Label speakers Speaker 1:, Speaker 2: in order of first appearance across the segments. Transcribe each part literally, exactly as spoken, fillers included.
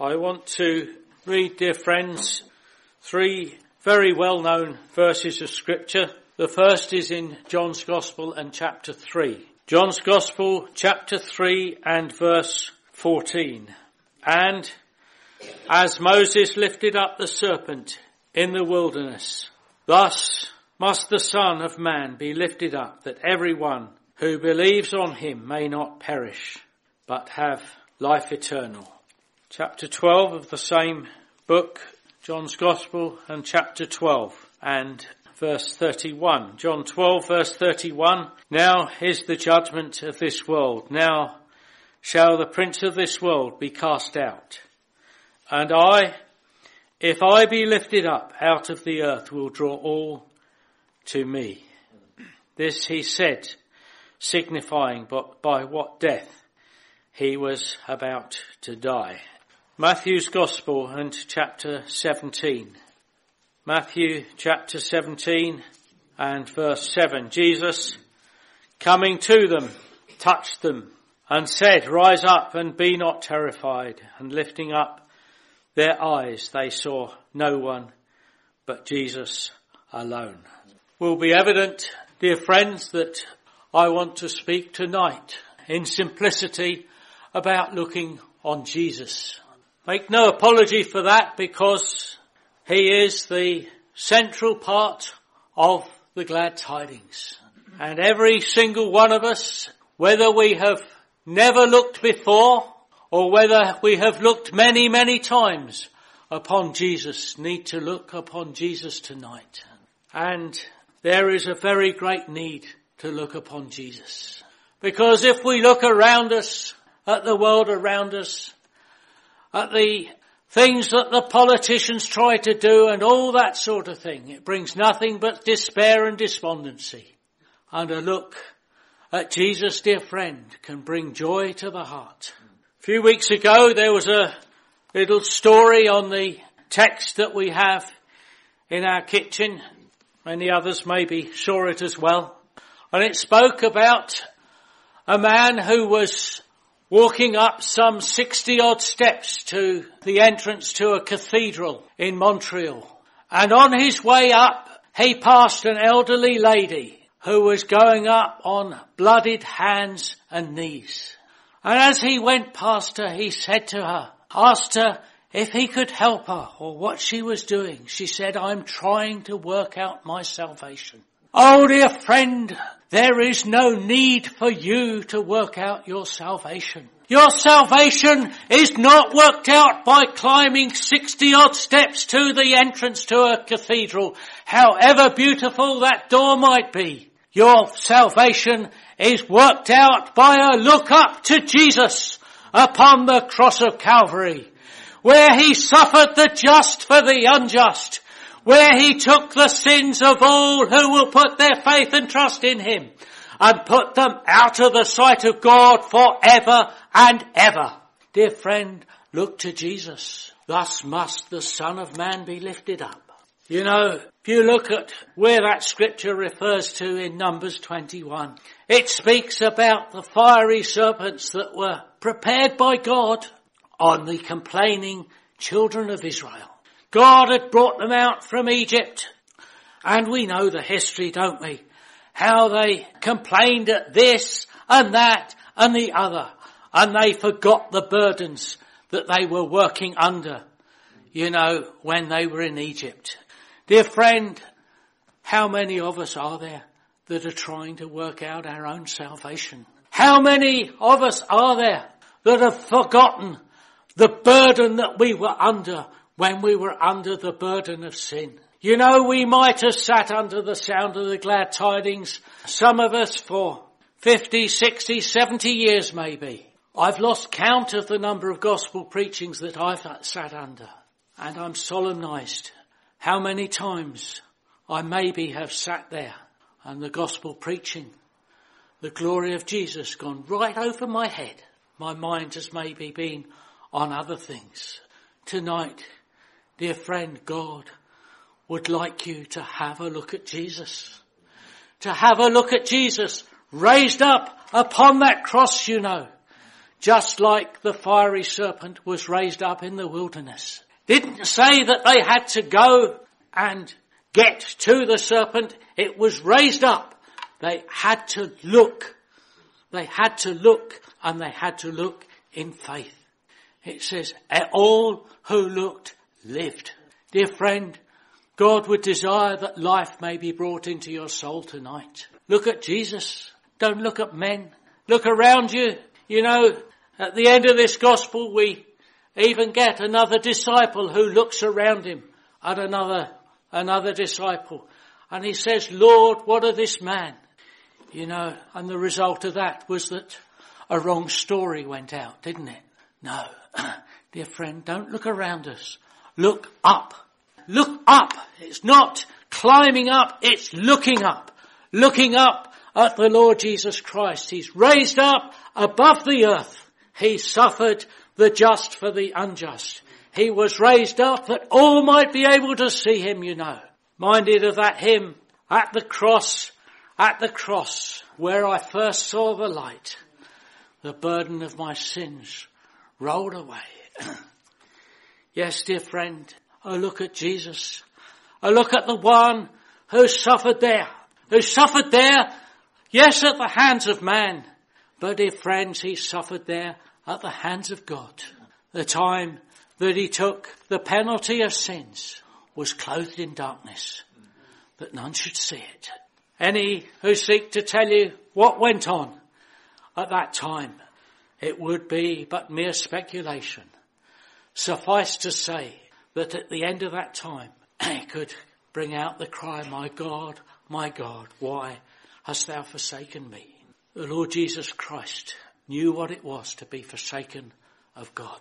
Speaker 1: I want to read, dear friends, three very well-known verses of Scripture. The first is in John's Gospel and chapter three. John's Gospel, chapter three and verse fourteen. And as Moses lifted up the serpent in the wilderness, thus must the Son of Man be lifted up, that everyone who believes on him may not perish, but have life eternal. Chapter twelve of the same book, John's Gospel, and chapter twelve and verse thirty-one. John twelve verse thirty-one. Now is the judgment of this world. Now shall the prince of this world be cast out. And I, if I be lifted up out of the earth, will draw all to me. This he said, signifying but by what death he was about to die. Matthew's Gospel and chapter seventeen. Matthew chapter seventeen and verse seven. Jesus, coming to them, touched them and said, Rise up and be not terrified. And lifting up their eyes, they saw no one but Jesus alone. Will be evident, dear friends, that I want to speak tonight in simplicity about looking on Jesus. Make no apology for that, because he is the central part of the glad tidings. And every single one of us, whether we have never looked before or whether we have looked many, many times upon Jesus, need to look upon Jesus tonight. And there is a very great need to look upon Jesus. Because if we look around us, at the world around us, at the things that the politicians try to do and all that sort of thing, it brings nothing but despair and despondency. And a look at Jesus, dear friend, can bring joy to the heart. A few weeks ago there was a little story on the text that we have in our kitchen. Many others maybe saw it as well. And it spoke about a man who was walking up some sixty odd steps to the entrance to a cathedral in Montreal. And on his way up, he passed an elderly lady who was going up on bloodied hands and knees. And as he went past her, he said to her, asked her if he could help her or what she was doing. She said, I'm trying to work out my salvation. Oh, dear friend, there is no need for you to work out your salvation. Your salvation is not worked out by climbing sixty odd steps to the entrance to a cathedral, however beautiful that door might be. Your salvation is worked out by a look up to Jesus upon the cross of Calvary, where he suffered the just for the unjust, where he took the sins of all who will put their faith and trust in him and put them out of the sight of God forever and ever. Dear friend, look to Jesus. Thus must the Son of Man be lifted up. You know, if you look at where that scripture refers to in Numbers twenty-one, it speaks about the fiery serpents that were prepared by God on the complaining children of Israel. God had brought them out from Egypt, and we know the history, don't we? How they complained at this and that and the other, and they forgot the burdens that they were working under, you know, when they were in Egypt. Dear friend, how many of us are there that are trying to work out our own salvation? How many of us are there that have forgotten the burden that we were under when we were under the burden of sin? You know, we might have sat under the sound of the glad tidings, some of us for fifty, sixty, seventy years maybe. I've lost count of the number of gospel preachings that I've sat under. And I'm solemnized how many times I maybe have sat there and the gospel preaching, the glory of Jesus gone right over my head. My mind has maybe been on other things. Tonight, dear friend, God would like you to have a look at Jesus. To have a look at Jesus raised up upon that cross, you know. just like the fiery serpent was raised up in the wilderness. Didn't say that they had to go and get to the serpent. It was raised up. They had to look. They had to look, and they had to look in faith. It says, all who looked lived. Dear friend, God would desire that life may be brought into your soul tonight. Look at Jesus. Don't look at men. Look around you. You know, at the end of this gospel, we even get another disciple who looks around him at another, another disciple. And he says, Lord, what of this man? You know, and the result of that was that a wrong story went out, didn't it? No. Dear friend, don't look around us. Look up. Look up. It's not climbing up, it's looking up. Looking up at the Lord Jesus Christ. He's raised up above the earth. He suffered the just for the unjust. He was raised up that all might be able to see him, you know. Minded of that hymn, at the cross, at the cross, where I first saw the light, the burden of my sins rolled away. Yes, dear friend, I look at Jesus. I look at the one who suffered there, who suffered there, yes, at the hands of man, but dear friends, he suffered there at the hands of God. The time that he took the penalty of sins was clothed in darkness, that none should see it. Any who seek to tell you what went on at that time, it would be but mere speculation. Suffice to say that at the end of that time, he could bring out the cry, my God, my God, why hast thou forsaken me? The Lord Jesus Christ knew what it was to be forsaken of God.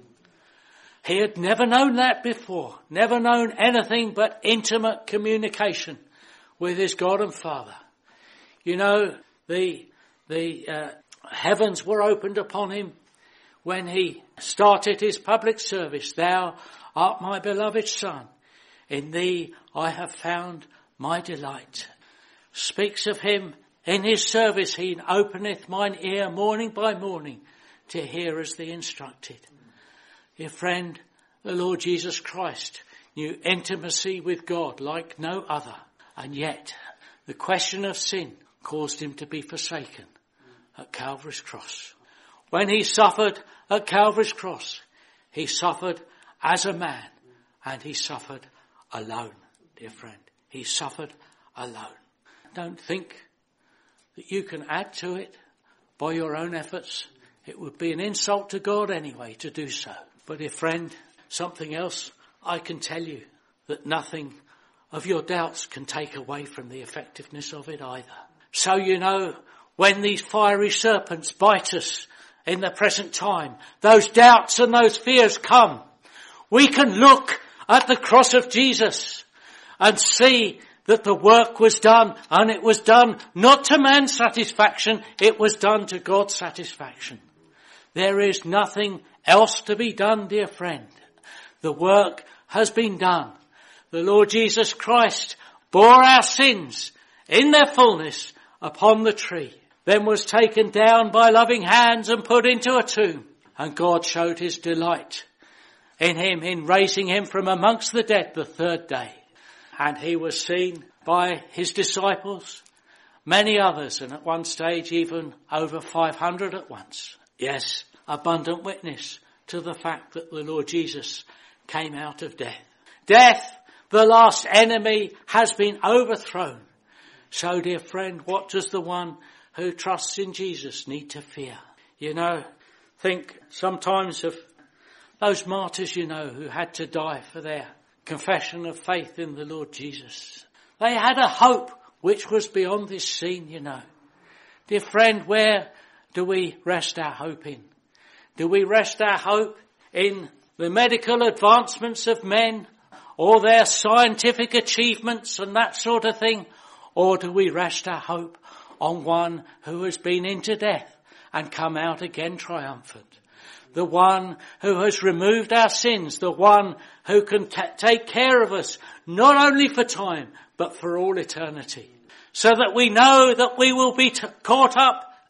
Speaker 1: He had never known that before, never known anything but intimate communication with his God and Father. You know, the the uh, heavens were opened upon him when he started his public service. Thou art my beloved Son. In thee I have found my delight. Speaks of him in his service. He openeth mine ear morning by morning to hear as thee instructed. Dear friend, the Lord Jesus Christ knew intimacy with God like no other. And yet, the question of sin caused him to be forsaken at Calvary's cross. When he suffered at Calvary's cross, he suffered as a man, and he suffered alone, dear friend. He suffered alone. Don't think that you can add to it by your own efforts. It would be an insult to God anyway to do so. But dear friend, something else I can tell you, that nothing of your doubts can take away from the effectiveness of it either. So you know, when these fiery serpents bite us in the present time, those doubts and those fears come, we can look at the cross of Jesus and see that the work was done, and it was done not to man's satisfaction, it was done to God's satisfaction. There is nothing else to be done, dear friend. The work has been done. The Lord Jesus Christ bore our sins in their fullness upon the tree, then was taken down by loving hands and put into a tomb. And God showed his delight in him, in raising him from amongst the dead the third day. And he was seen by his disciples, many others, and at one stage even over five hundred at once. Yes, abundant witness to the fact that the Lord Jesus came out of death. Death, the last enemy, has been overthrown. So, dear friend, what does the one who trusts in Jesus need to fear? You know, think sometimes of those martyrs, you know, who had to die for their confession of faith in the Lord Jesus. They had a hope which was beyond this scene, you know. Dear friend, where do we rest our hope in? Do we rest our hope in the medical advancements of men, or their scientific achievements and that sort of thing? Or do we rest our hope on one who has been into death and come out again triumphant? The one who has removed our sins, the one who can t- take care of us, not only for time, but for all eternity. So that we know that we will be t- caught up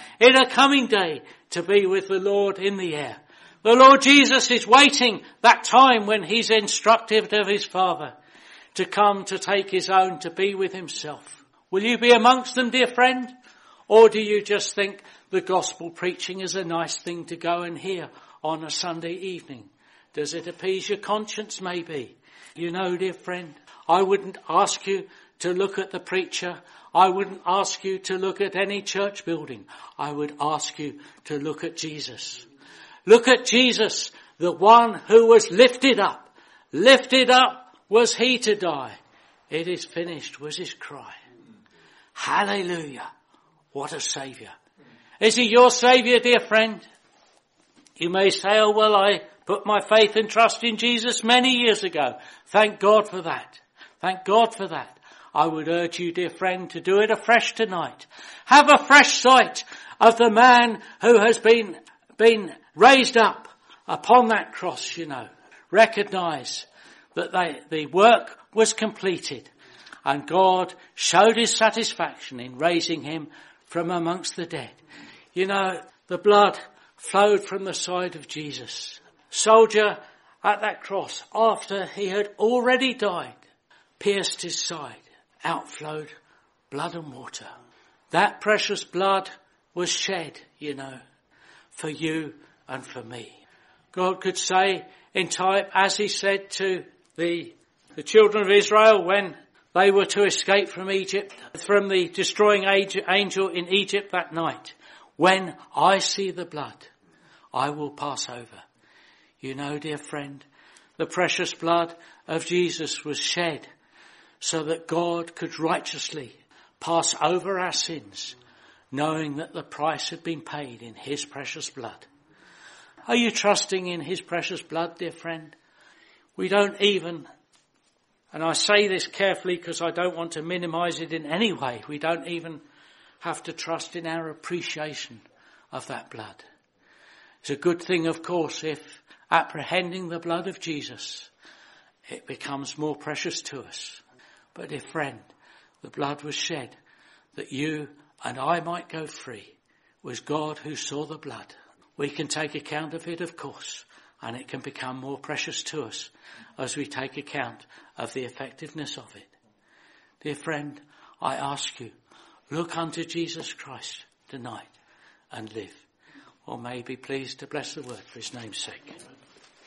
Speaker 1: in a coming day to be with the Lord in the air. The Lord Jesus is waiting that time when he's instructed of his Father to come to take his own to be with himself. Will you be amongst them, dear friend? Or do you just think the gospel preaching is a nice thing to go and hear on a Sunday evening? Does it appease your conscience? Maybe. You know, dear friend, I wouldn't ask you to look at the preacher. I wouldn't ask you to look at any church building. I would ask you to look at Jesus. Look at Jesus, the one who was lifted up. Lifted up was he to die. It is finished was his cry. Hallelujah. What a saviour. Is he your saviour, dear friend? You may say, oh, well, I put my faith and trust in Jesus many years ago. Thank God for that. Thank God for that. I would urge you, dear friend, to do it afresh tonight. Have a fresh sight of the man who has been, been raised up upon that cross, you know. Recognise that they, the work was completed and God showed his satisfaction in raising him from amongst the dead. You know, the blood flowed from the side of Jesus. Soldier at that cross, after he had already died, pierced his side. Out flowed blood and water. That precious blood was shed, you know, for you and for me. God could say in type, as he said to the, the children of Israel when they were to escape from Egypt, from the destroying angel in Egypt that night, when I see the blood, I will pass over. You know, dear friend, the precious blood of Jesus was shed so that God could righteously pass over our sins, knowing that the price had been paid in his precious blood. Are you trusting in his precious blood, dear friend? We don't even, and I say this carefully because I don't want to minimize it in any way, we don't even have to trust in our appreciation of that blood. It's a good thing, of course, if apprehending the blood of Jesus, it becomes more precious to us. But dear friend, the blood was shed that you and I might go free. It was God who saw the blood. We can take account of it, of course, and it can become more precious to us as we take account of the effectiveness of it. Dear friend, I ask you, look unto Jesus Christ tonight and live. Or may be pleased to bless the word for his name's sake.